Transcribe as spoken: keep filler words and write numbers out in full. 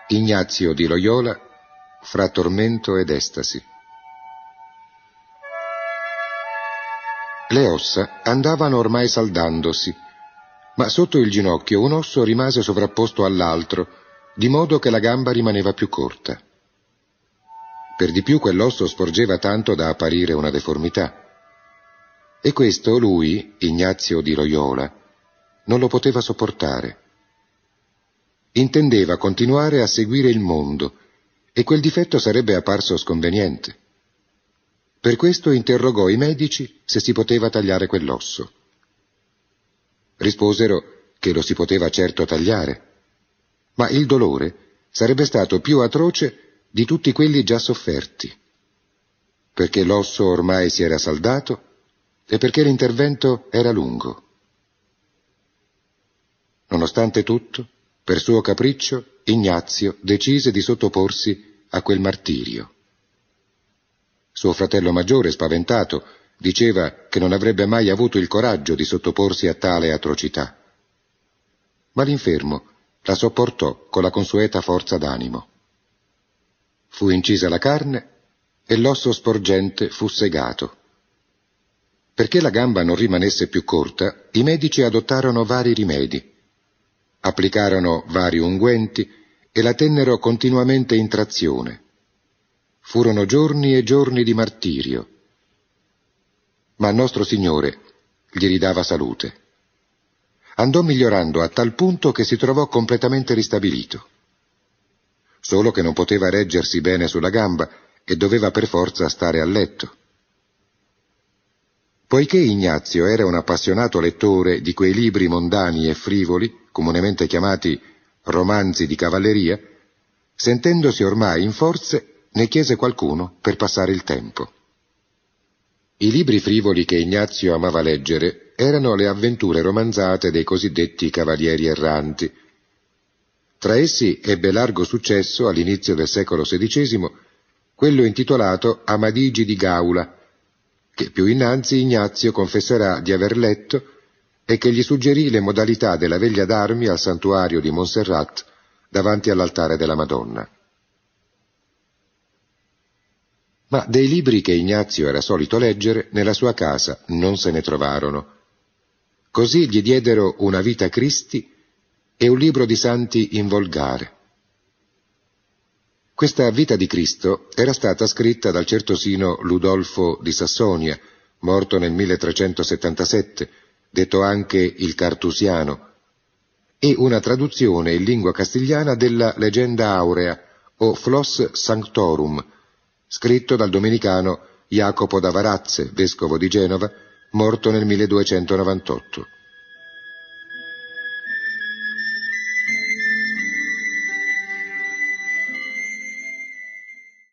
Ignazio di Loyola, fra tormento ed estasi. Le ossa andavano ormai saldandosi, ma sotto il ginocchio un osso rimase sovrapposto all'altro, di modo che la gamba rimaneva più corta. Per di più quell'osso sporgeva tanto da apparire una deformità. E questo lui, Ignazio di Loyola, non lo poteva sopportare. Intendeva continuare a seguire il mondo, e quel difetto sarebbe apparso sconveniente. Per questo interrogò i medici se si poteva tagliare quell'osso. Risposero che lo si poteva certo tagliare, ma il dolore sarebbe stato più atroce di tutti quelli già sofferti, perché l'osso ormai si era saldato e perché l'intervento era lungo. Nonostante tutto, per suo capriccio, Ignazio decise di sottoporsi a quel martirio. Suo fratello maggiore, spaventato, diceva che non avrebbe mai avuto il coraggio di sottoporsi a tale atrocità. Ma l'infermo la sopportò con la consueta forza d'animo. Fu incisa la carne e l'osso sporgente fu segato. Perché la gamba non rimanesse più corta, i medici adottarono vari rimedi. Applicarono vari unguenti e la tennero continuamente in trazione. Furono giorni e giorni di martirio. Ma il nostro Signore gli ridava salute. Andò migliorando a tal punto che si trovò completamente ristabilito. Solo che non poteva reggersi bene sulla gamba e doveva per forza stare a letto. Poiché Ignazio era un appassionato lettore di quei libri mondani e frivoli, comunemente chiamati romanzi di cavalleria, sentendosi ormai in forze, ne chiese qualcuno per passare il tempo. I libri frivoli che Ignazio amava leggere erano le avventure romanzate dei cosiddetti cavalieri erranti. Tra essi ebbe largo successo, all'inizio del secolo sedicesimo, quello intitolato Amadigi di Gaula, che più innanzi Ignazio confesserà di aver letto e che gli suggerì le modalità della veglia d'armi al santuario di Montserrat davanti all'altare della Madonna. Ma dei libri che Ignazio era solito leggere nella sua casa non se ne trovarono. Così gli diedero una Vita Christi e un libro di santi in volgare. Questa Vita di Cristo era stata scritta dal certosino Ludolfo di Sassonia, morto nel milletrecentosettantasette, detto anche il Cartusiano, e una traduzione in lingua castigliana della Legenda Aurea o Flos Sanctorum, scritto dal domenicano Jacopo da Varazze, vescovo di Genova, morto nel milleduecentonovantotto.